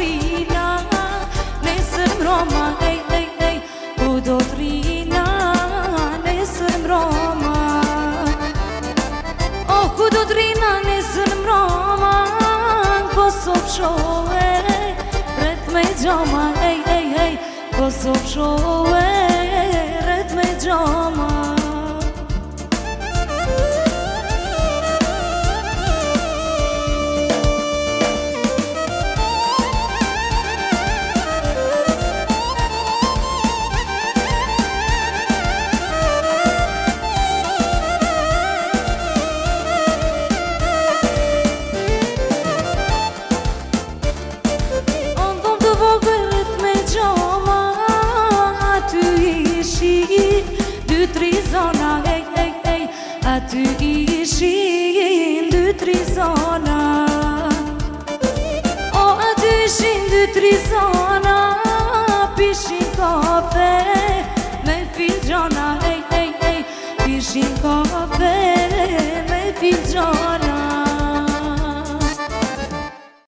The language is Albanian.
trina nesër mbroma, ej, ej, ej, ku do trina nesër mbroma. Oh, ku do trina nesër mbroma, po sopshohe ret me gjoma, ej, ej, ej, po sopshohe ret me gjoma. Aty ishin dy tri zona. O, aty ishin dy tri zona.